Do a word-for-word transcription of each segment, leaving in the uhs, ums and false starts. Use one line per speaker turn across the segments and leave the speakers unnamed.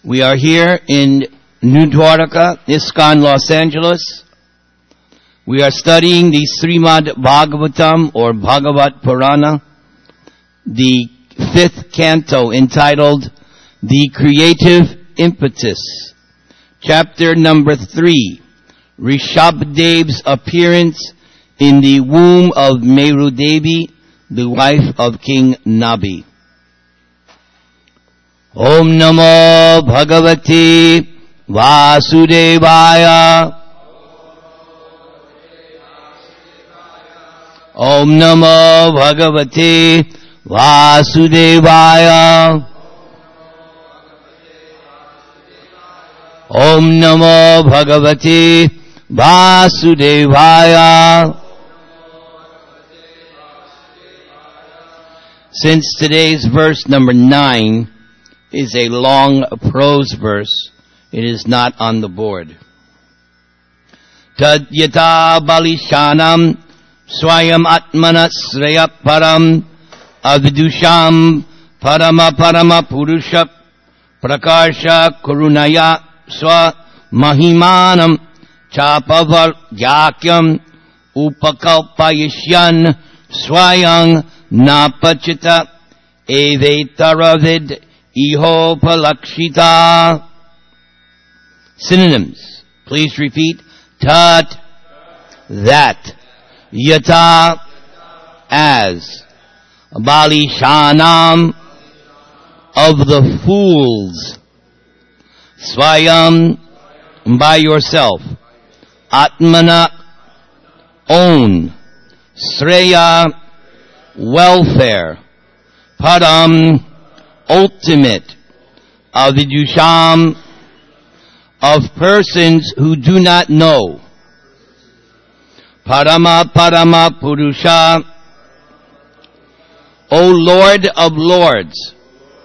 We are here in New Dwarka, ISKCON, Los Angeles. We are studying the Srimad Bhagavatam or Bhagavat Purana, the fifth canto entitled The Creative Impetus, chapter number three, Rishabhdev's appearance in the womb of Meru Devi, the wife of King Nabi. Om Namo Bhagavate Vasudevaya. Om Namo Bhagavate Vasudevaya. Om Namo Bhagavate Vasudevaya. Since today's verse number nine is a long prose verse, it is not on the board. Tad yata balishanam swayam atmana sreya param avidusham parama parama purusha prakarsha kurunaya swa mahimanam chapavar yakyam upakalpayishyan swayang napachita evetaravid Iho palakshita. Synonyms. Please repeat. Tat, that. Yata, as. Balishanam, of the fools. Swayam, by yourself. Atmana, own. Sreya, welfare. Param, ultimate. Avidusham, of persons who do not know. Parama Parama Purusha, O Lord of Lords.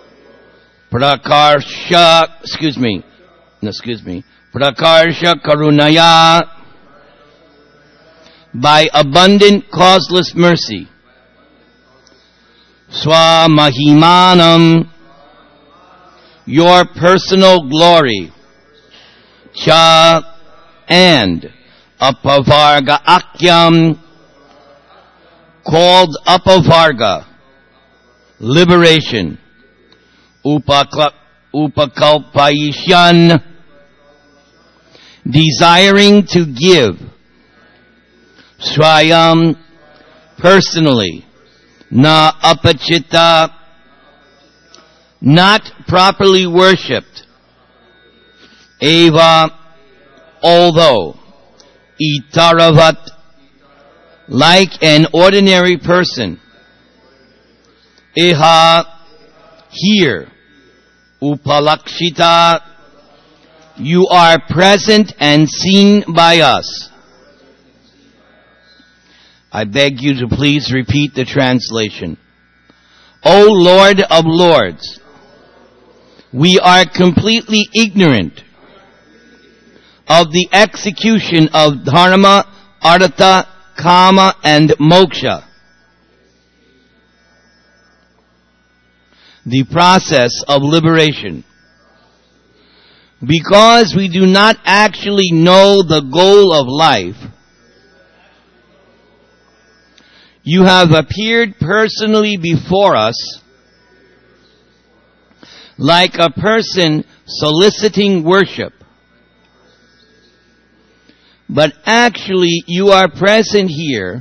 Prakarsha, excuse me, no, excuse me, Prakarsha Karunaya, by abundant causeless mercy. Swamahimanam, your personal glory. Cha, and. Apavarga Akyam, called Apavarga, liberation. Upakla, Upakalpayishyan, desiring to give. Swayam, personally. Na apachita, not properly worshipped. Eva, although. Itaravat, like an ordinary person. Iha, here. Upalakshita, you are present and seen by us. I beg you to please repeat the translation. O Lord of Lords, we are completely ignorant of the execution of dharma, artha, kama, and moksha. The process of liberation. Because we do not actually know the goal of life, you have appeared personally before us like a person soliciting worship. But actually you are present here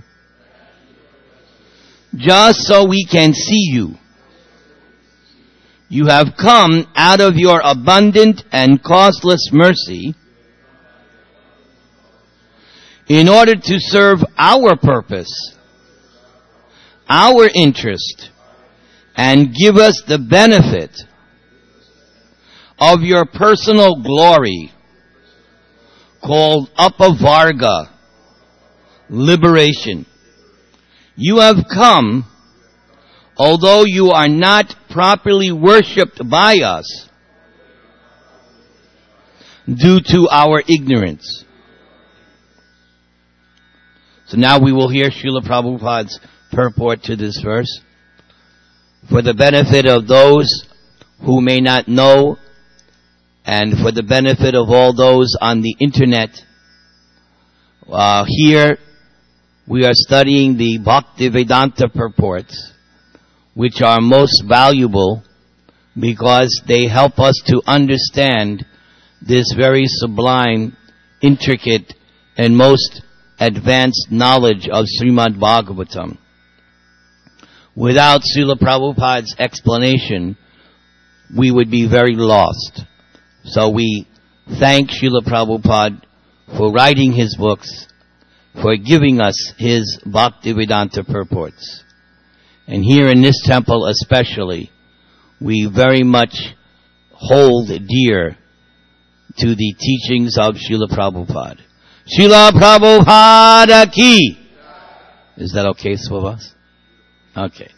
just so we can see you. You have come out of your abundant and causeless mercy in order to serve our purpose, our interest, and give us the benefit of your personal glory, called Apavarga, liberation. You have come, although you are not properly worshipped by us, due to our ignorance. So now we will hear Srila Prabhupada's purport to this verse. For the benefit of those who may not know And for the benefit of all those on the internet, uh, here we are studying the Bhaktivedanta purports, which are most valuable because they help us to understand this very sublime, intricate, and most advanced knowledge of Srimad Bhagavatam. Without Srila Prabhupada's explanation, we would be very lost. So we thank Srila Prabhupada for writing his books, for giving us his Bhaktivedanta purports. And here in this temple especially, we very much hold dear to the teachings of Srila Prabhupada. Srila Prabhupada ki! Is that okay, Swabhas? Okay.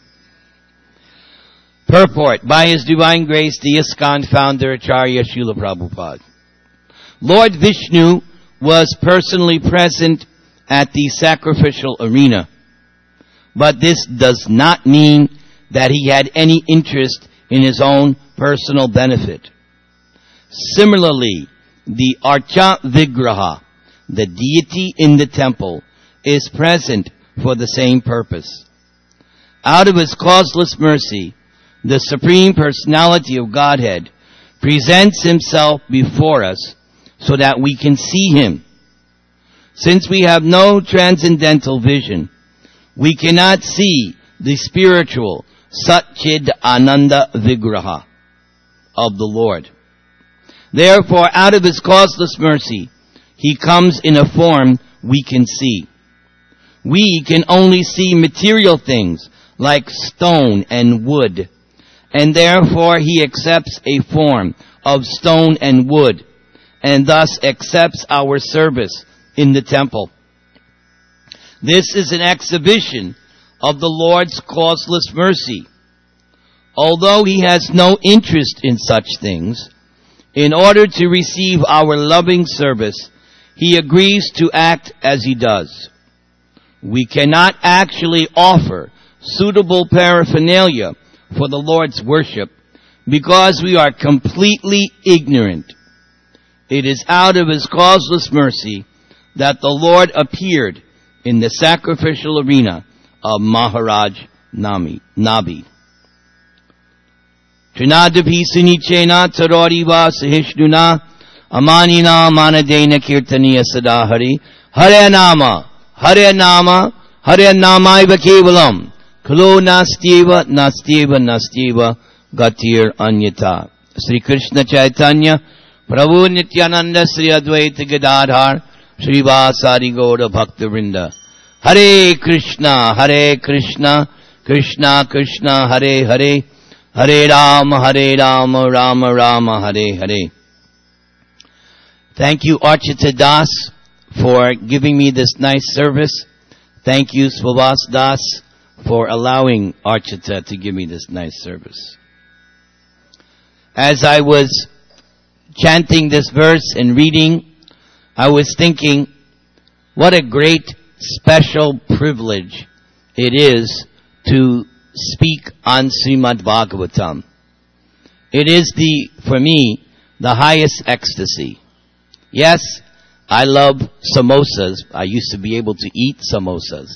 Purport. By His Divine Grace, the ISKCON founder, Acharya Srila Prabhupada. Lord Vishnu was personally present at the sacrificial arena. But this does not mean that he had any interest in his own personal benefit. Similarly, the Archa Vigraha, the deity in the temple, is present for the same purpose. Out of His causeless mercy, the Supreme Personality of Godhead presents Himself before us so that we can see Him. Since we have no transcendental vision, we cannot see the spiritual Satchid Ananda Vigraha of the Lord. Therefore, out of His causeless mercy, He comes in a form we can see. We can only see material things like stone and wood, and therefore He accepts a form of stone and wood, and thus accepts our service in the temple. This is an exhibition of the Lord's causeless mercy. Although He has no interest in such things, in order to receive our loving service, He agrees to act as He does. We cannot actually offer suitable paraphernalia for the Lord's worship because we are completely ignorant. It is out of His causeless mercy that the Lord appeared in the sacrificial arena of Maharaj Nami, Nabi. Trinadapi sunichena taroriva sahishnuna amanina manadena kirtaniya sadahari Hare Nama, Hare Nama, Hare Namaiva kevalam Kalo nastyeva, nastyeva, nastyeva gatir anyata. Sri Krishna Chaitanya Prabhu Nityananda Sri Advaita Gadadhar Sri Vasari Gauda Bhaktivinoda. Hare Krishna, Hare Krishna, Krishna Krishna, Hare Hare, Hare Rama, Hare Rama, Rama Rama, Hare Hare. Thank you, Archita Das, for giving me this nice service. Thank you, Swabhas Das, for allowing Archita to give me this nice service. As I was chanting this verse and reading, I was thinking, what a great special privilege it is to speak on Srimad Bhagavatam. It is the, for me, the highest ecstasy. Yes, I love samosas. I used to be able to eat samosas.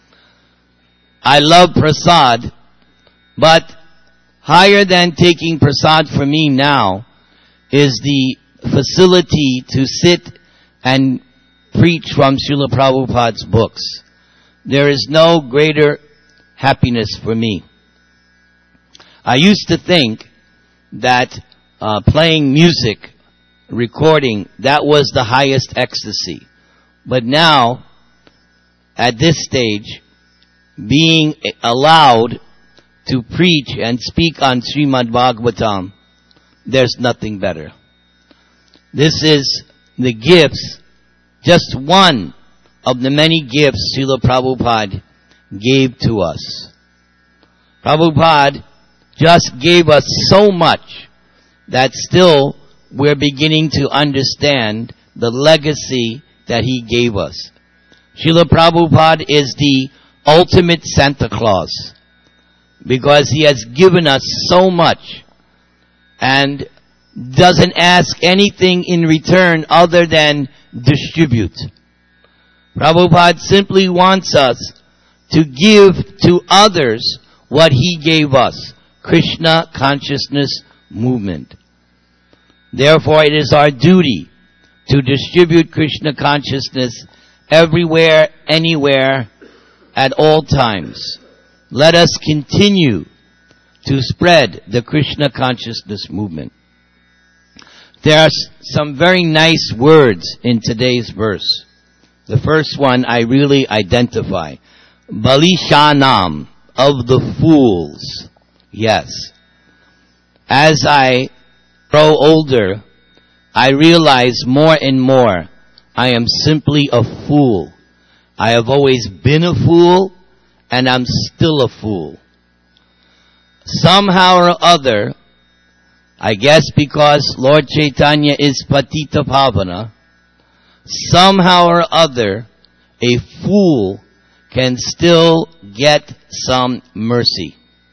I love prasad, but higher than taking prasad for me now is the facility to sit and preach from Srila Prabhupada's books. There is no greater happiness for me. I used to think that uh, playing music, recording, that was the highest ecstasy. But now, at this stage, being allowed to preach and speak on Srimad Bhagavatam, there's nothing better. This is the gifts, just one of the many gifts Srila Prabhupada gave to us. Prabhupada just gave us so much that still we're beginning to understand the legacy that He gave us. Srila Prabhupada is the ultimate Santa Claus because He has given us so much. And doesn't ask anything in return other than distribute. Prabhupada simply wants us to give to others what he gave us. Krishna Consciousness Movement. Therefore, it is our duty to distribute Krishna consciousness everywhere, anywhere, at all times. Let us continue to spread the Krishna Consciousness Movement. There are some very nice words in today's verse. The first one I really identify. Balishanam, of the fools. Yes. As I grow older, I realize more and more I am simply a fool. I have always been a fool, and I'm still a fool. Somehow or other, I guess because Lord Chaitanya is Patita Pavana, somehow or other, a fool can still get some mercy.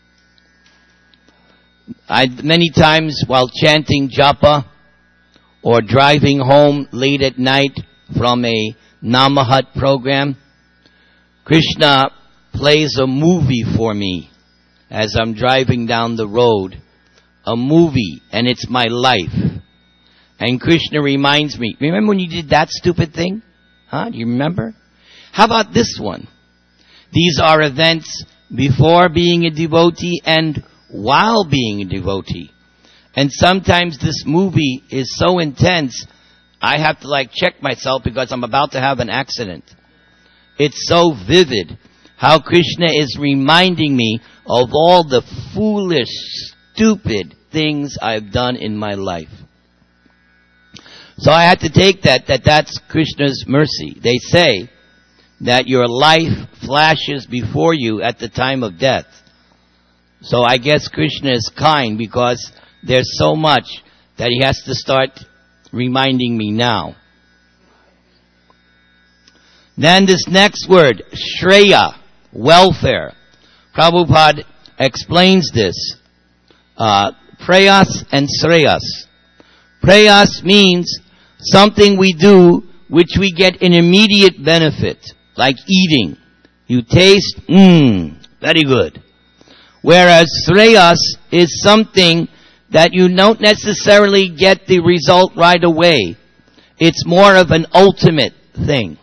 I, many times while chanting japa or driving home late at night from a Namahat program, Krishna plays a movie for me as I'm driving down the road. A movie, and it's my life. And Krishna reminds me, remember when you did that stupid thing? Huh? Do you remember? How about this one? These are events before being a devotee and while being a devotee. And sometimes this movie is so intense, I have to like check myself because I'm about to have an accident. It's so vivid how Krishna is reminding me of all the foolish, stupid things I've done in my life. So I had to take that, that that's Krishna's mercy. They say that your life flashes before you at the time of death. So I guess Krishna is kind because there's so much that he has to start reminding me now. Then this next word, Shreya, welfare. Prabhupada explains this. Uh, prayas and Sreyas. Prayas means something we do which we get an immediate benefit, like eating. You taste, mmm, very good. Whereas Sreyas is something that you don't necessarily get the result right away. It's more of an ultimate thing.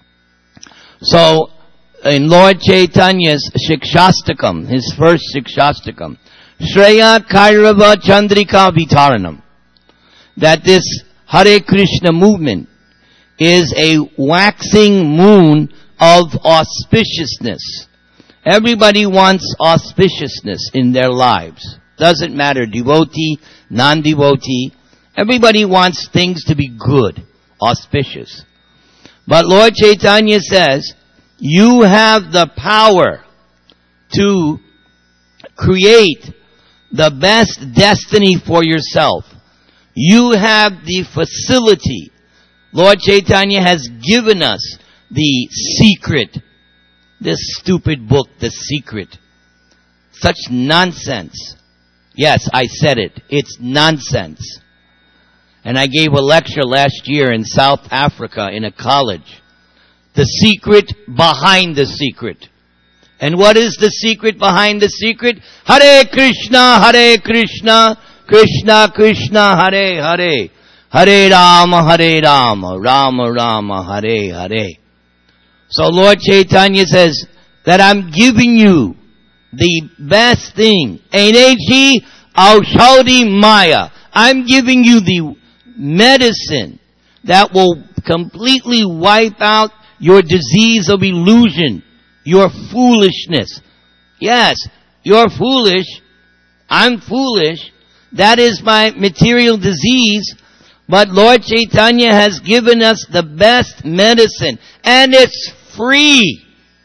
So, in Lord Chaitanya's Shikshastakam, his first Shikshastakam, Shreya Kairava Chandrika Vitaranam, that this Hare Krishna movement is a waxing moon of auspiciousness. Everybody wants auspiciousness in their lives. Doesn't matter, devotee, non-devotee. Everybody wants things to be good, auspicious. But Lord Chaitanya says, you have the power to create the best destiny for yourself. You have the facility. Lord Chaitanya has given us the secret. This stupid book, The Secret. Such nonsense. Yes, I said it. It's nonsense. And I gave a lecture last year in South Africa in a college. The secret behind the secret. And what is the secret behind the secret? Hare Krishna, Hare Krishna, Krishna Krishna, Hare Hare, Hare Rama, Hare Rama, Rama Rama, Hare Hare. So Lord Chaitanya says that I'm giving you the best thing. Enechi Aushadhi Maya. I'm giving you the medicine that will completely wipe out your disease of illusion, your foolishness. Yes, you're foolish. I'm foolish. That is my material disease. But Lord Chaitanya has given us the best medicine. And it's free.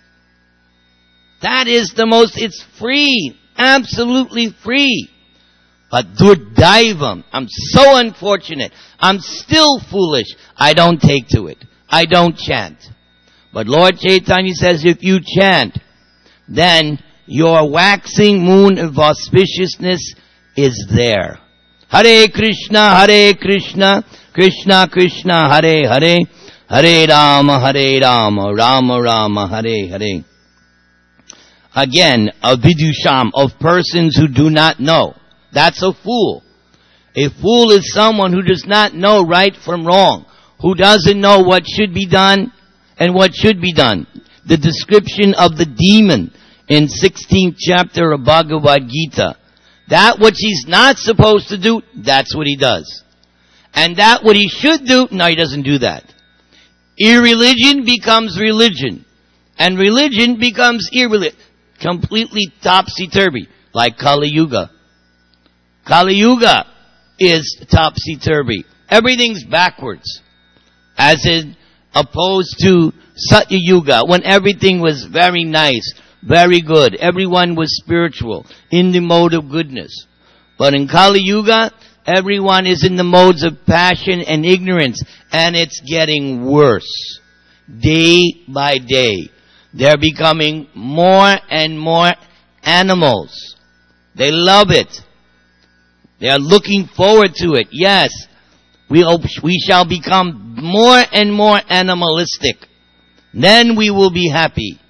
That is the most, it's free. Absolutely free. But Durdaivam, I'm so unfortunate. I'm still foolish. I don't take to it. I don't chant. But Lord Chaitanya says if you chant, then your waxing moon of auspiciousness is there. Hare Krishna, Hare Krishna, Krishna Krishna, Hare Hare, Hare Rama, Hare Rama, Rama Rama, Hare Hare. Again, a vidusham, of persons who do not know. That's a fool. A fool is someone who does not know right from wrong, who doesn't know what should be done and what should be done. The description of the demon in sixteenth chapter of Bhagavad Gita. That which he's not supposed to do, that's what he does. And that what he should do, no, he doesn't do that. Irreligion becomes religion. And religion becomes irreligion. Completely topsy-turvy. Like Kali Yuga. Kali Yuga is topsy-turvy. Everything's backwards. As in, opposed to Satya Yuga, when everything was very nice, very good. Everyone was spiritual, in the mode of goodness. But in Kali Yuga, everyone is in the modes of passion and ignorance, and it's getting worse. Day by day. They're becoming more and more animals. They love it. They are looking forward to it. Yes, we hope we shall become more and more animalistic. Then we will be happy.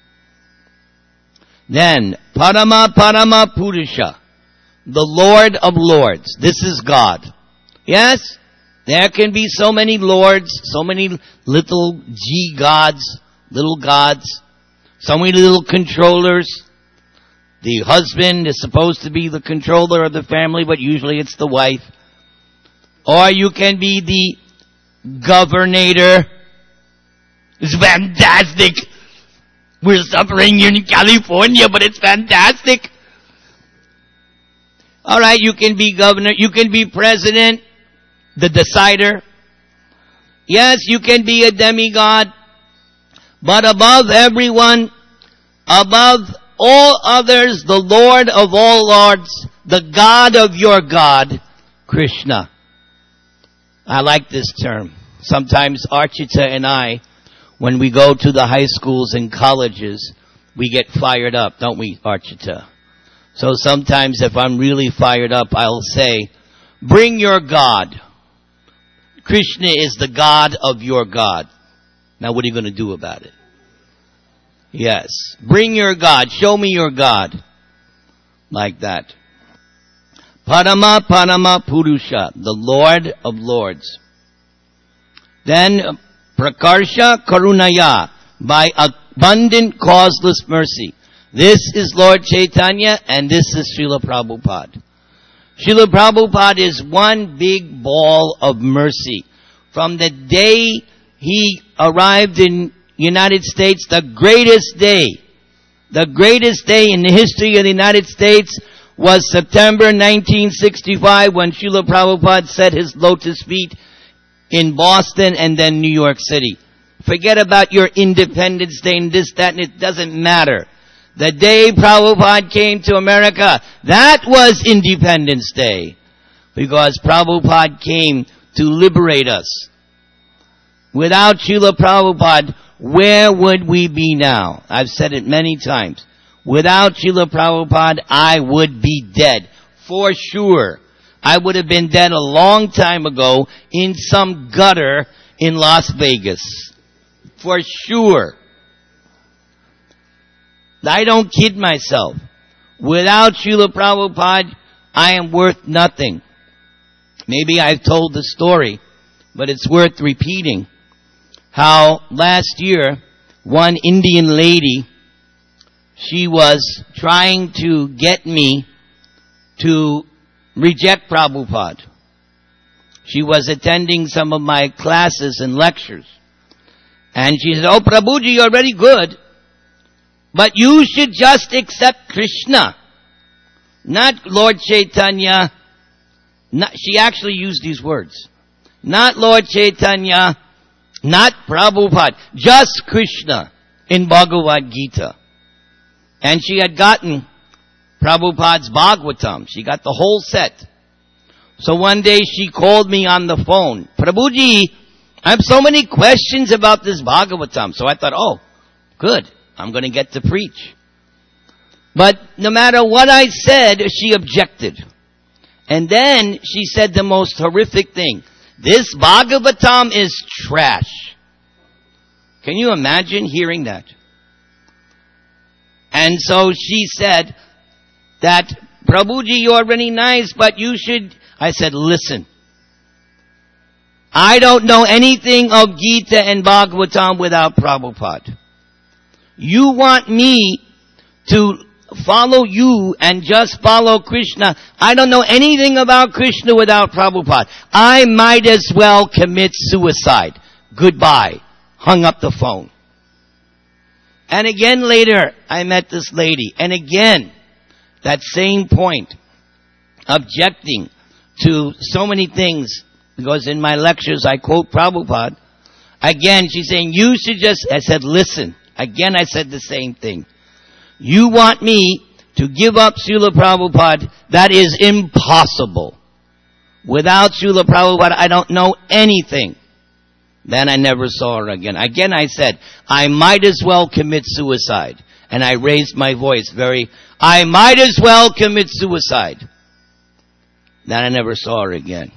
Then, Parama Parama Purusha, the Lord of Lords. This is God. Yes, there can be so many lords, so many little G gods, little gods, so many little controllers. The husband is supposed to be the controller of the family, but usually it's the wife. Or you can be the governor. It's fantastic. We're suffering here in California, but it's fantastic. Alright, you can be governor, you can be president, the decider. Yes, you can be a demigod. But above everyone, above all others, the Lord of all lords, the God of your God, Krishna. I like this term. Sometimes Archita and I, when we go to the high schools and colleges, we get fired up, don't we, Archita? So sometimes if I'm really fired up, I'll say, bring your God. Krishna is the God of your God. Now what are you going to do about it? Yes. Bring your God. Show me your God. Like that. Parama Parama Purusha, the Lord of Lords. Then, Prakarsha Karunaya, by abundant causeless mercy. This is Lord Chaitanya and this is Srila Prabhupada. Srila Prabhupada is one big ball of mercy. From the day he arrived in United States, the greatest day, the greatest day in the history of the United States was September nineteen sixty-five when Srila Prabhupada set his lotus feet in Boston and then New York City. Forget about your Independence Day and this, that, and it doesn't matter. The day Prabhupada came to America, that was Independence Day. Because Prabhupada came to liberate us. Without Srila Prabhupada, where would we be now? I've said it many times. Without Srila Prabhupada, I would be dead. For sure. I would have been dead a long time ago in some gutter in Las Vegas. For sure. I don't kid myself. Without Srila Prabhupada, I am worth nothing. Maybe I've told the story, but it's worth repeating. How last year, one Indian lady, she was trying to get me to reject Prabhupada. She was attending some of my classes and lectures. And she said, oh, Prabhuji, you're very good. But you should just accept Krishna. Not Lord Chaitanya. Not, she actually used these words. Not Lord Chaitanya. Not Prabhupada. Just Krishna in Bhagavad Gita. And she had gotten Prabhupada's Bhagavatam. She got the whole set. So one day she called me on the phone. Prabhuji, I have so many questions about this Bhagavatam. So I thought, oh, good. I'm going to get to preach. But no matter what I said, she objected. And then she said the most horrific thing. This Bhagavatam is trash. Can you imagine hearing that? And so she said that, Prabhuji, you're really nice, but you should... I said, listen. I don't know anything of Gita and Bhagavatam without Prabhupada. You want me to follow you and just follow Krishna. I don't know anything about Krishna without Prabhupada. I might as well commit suicide. Goodbye. Hung up the phone. And again later, I met this lady. And again, that same point. Objecting to so many things. Because in my lectures I quote Prabhupada. Again, she's saying, you should just... I said, listen. Again, I said the same thing. You want me to give up Srila Prabhupada? That is impossible. Without Srila Prabhupada, I don't know anything. Then I never saw her again. Again, I said, I might as well commit suicide. And I raised my voice very, I might as well commit suicide. Then I never saw her again.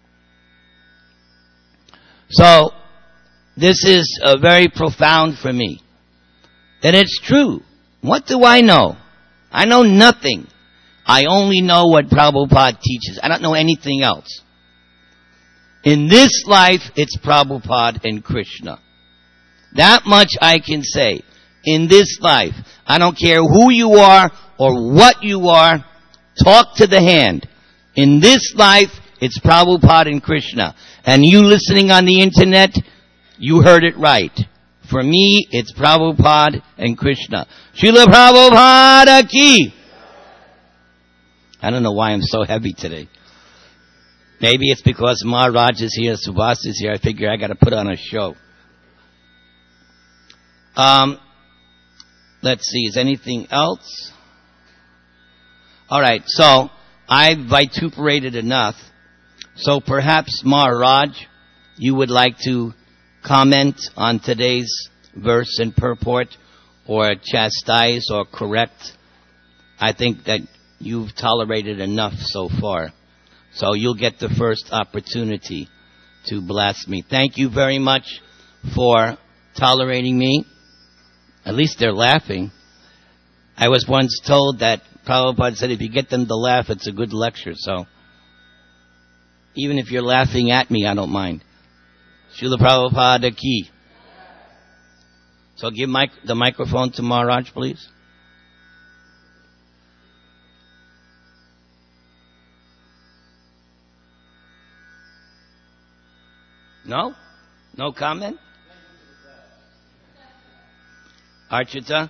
So, this is uh, very profound for me. And it's true. What do I know? I know nothing. I only know what Prabhupada teaches. I don't know anything else. In this life, it's Prabhupada and Krishna. That much I can say. In this life, I don't care who you are or what you are, talk to the hand. In this life, it's Prabhupada and Krishna. And you listening on the internet, you heard it right. For me, it's Prabhupada and Krishna. Srila Prabhupada ki. I don't know why I'm so heavy today. Maybe it's because Maharaj is here, Subhas is here. I figure I got to put on a show. Um, let's see. Is anything else? All right. So I've vituperated enough. So perhaps Maharaj, you would like to comment on today's verse and purport, or chastise or correct. I think that you've tolerated enough so far. So you'll get the first opportunity to bless me. Thank you very much for tolerating me. At least they're laughing. I was once told that Prabhupada said if you get them to laugh, it's a good lecture. So even if you're laughing at me, I don't mind. Srila Prabhupada ki. So give mic- the microphone to Maharaj, please. No? No comment? Archita?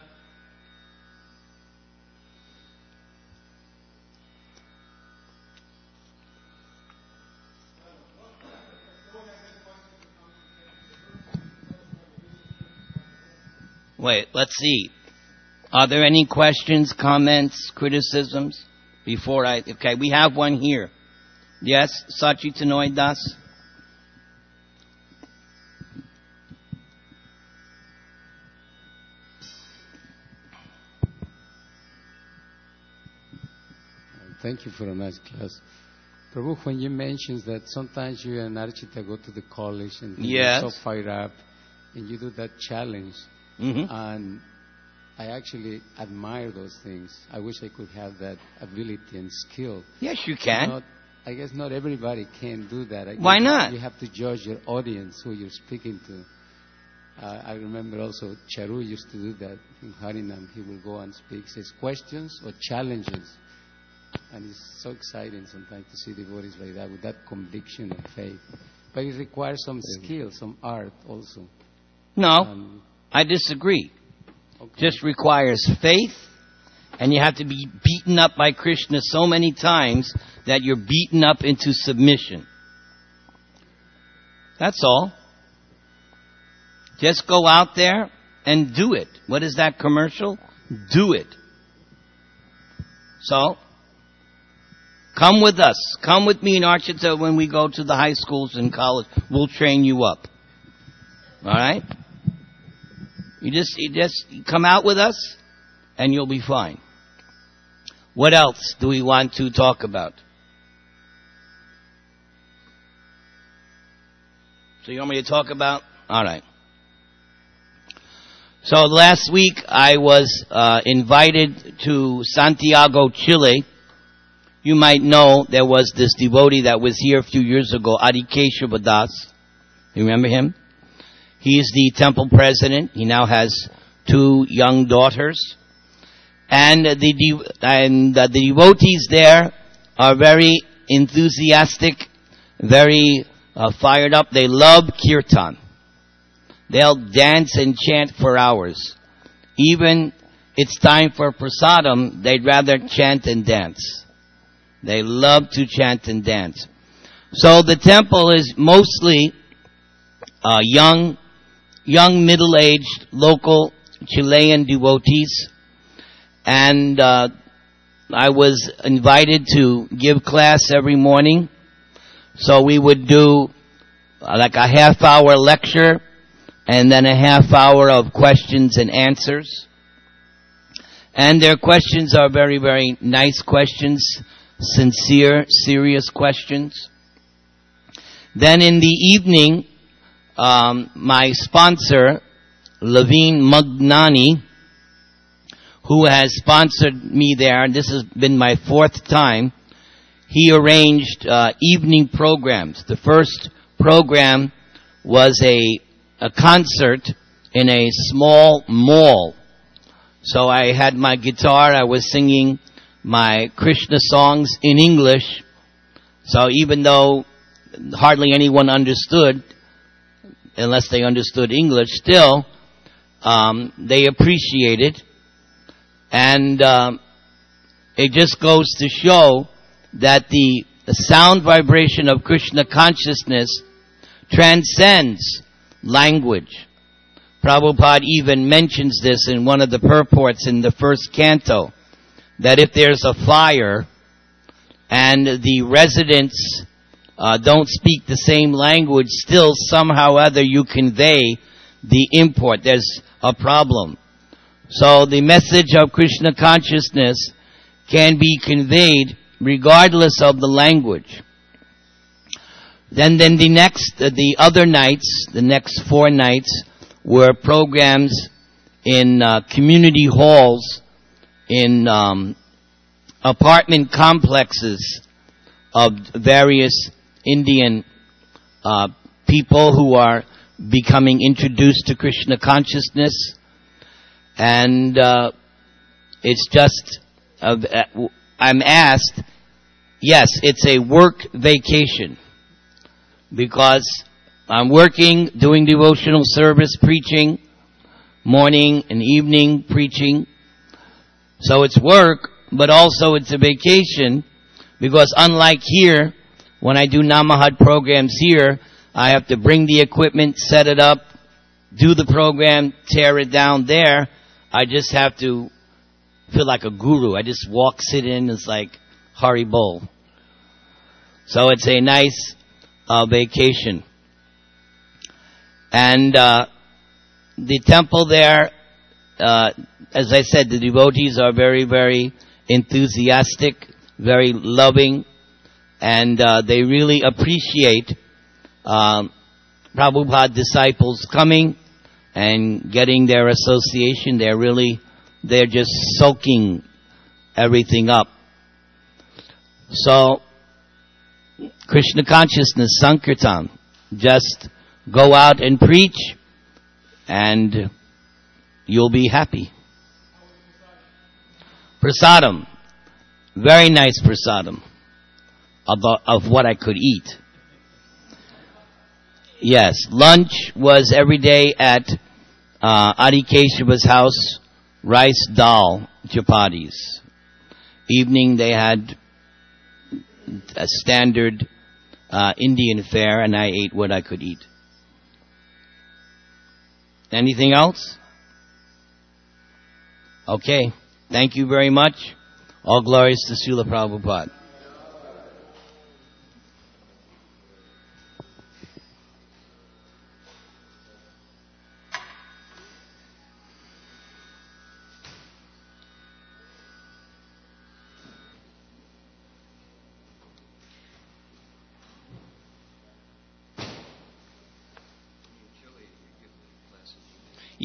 Wait, let's see. Are there any questions, comments, criticisms before I... Okay, we have one here. Yes, Sachitanoy Das?
Thank you for a nice class. Prabhu, when you mentioned that sometimes you and Archita go to the college and
yes.
you're so fired up and you do that challenge,
mm-hmm.
and I actually admire those things. I wish I could have that ability and skill.
Yes, you can.
Not, I guess not everybody can do that. I
Why not?
You have to judge your audience, who you're speaking to. Uh, I remember also Charu used to do that in Harinam. He will go and speak, says questions or challenges. And it's so exciting sometimes to see devotees like that with that conviction and faith. But it requires some skill, some art also.
No,
Um,
I disagree.
okay.
Just requires faith, and you have to be beaten up by Krishna so many times that you're beaten up into submission. That's all. Just go out there and do it. What is that commercial? Do it. So, come with us. Come with me in Archita when we go to the high schools and college. We'll train you up. All right? You just, you just come out with us, and you'll be fine. What else do we want to talk about? So you want me to talk about? All right. So last week I was uh, invited to Santiago, Chile. You might know there was this devotee that was here a few years ago, Adi Keshava Das. You remember him? He is the temple president. He now has two young daughters. And the, de- and uh, the devotees there are very enthusiastic, very uh, fired up. They love kirtan. They'll dance and chant for hours. Even it's time for prasadam, they'd rather chant and dance. They love to chant and dance. So the temple is mostly uh, young, young middle-aged local Chilean devotees. And uh, I was invited to give class every morning. So we would do uh, like a half-hour lecture and then a half hour of questions and answers. And their questions are very, very nice questions, sincere, serious questions. Then in the evening, um, my sponsor, Levine Magnani, who has sponsored me there, and this has been my fourth time, he arranged uh, evening programs. The first program was a a concert in a small mall. So I had my guitar, I was singing my Krishna songs in English. So even though hardly anyone understood, unless they understood English, still, um, they appreciated. And um, it just goes to show that the, the sound vibration of Krishna consciousness transcends language. Prabhupada even mentions this in one of the purports in the first canto, that if there's a fire and the residents uh, don't speak the same language, still somehow or other you convey the import. There's a problem. So the message of Krishna consciousness can be conveyed regardless of the language. Then, then the next, uh, the other nights, the next four nights, were programs in uh, community halls, in um, apartment complexes of various Indian uh, people who are becoming introduced to Krishna consciousness, and uh, it's just, uh, I'm asked, yes, it's a work vacation. Because I'm working, doing devotional service, preaching, morning and evening preaching. So it's work, but also it's a vacation, because unlike here, when I do Namahad programs here, I have to bring the equipment, set it up, do the program, tear it down there. I just have to feel like a guru. I just walk, sit in, it's like Hari Bol. So it's a nice Uh, vacation. And uh, the temple there, uh, as I said, the devotees are very, very enthusiastic, very loving, and uh, they really appreciate um, Prabhupada disciples coming and getting their association. They're really, they're just soaking everything up. So, Krishna consciousness, Sankirtan. Just go out and preach and you'll be happy. Prasadam. Very nice prasadam. Of, of what I could eat. Yes. Lunch was every day at uh, Adi Keshava's house. Rice, dal, chapatis. Evening they had a standard uh, Indian fare, and I ate what I could eat. Anything else? Okay. Thank you very much. All glories to Srila Prabhupada.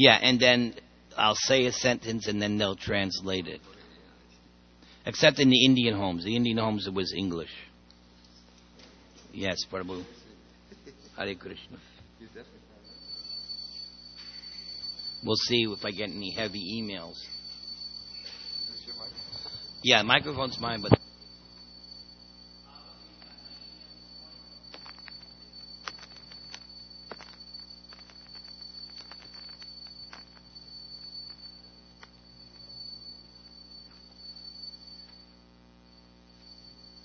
Yeah, and then I'll say a sentence and then they'll translate it. Except in the Indian homes. The Indian homes it was English. Yes, Prabhu. Hare Krishna. We'll see if I get any heavy emails. Yeah, microphone's mine, but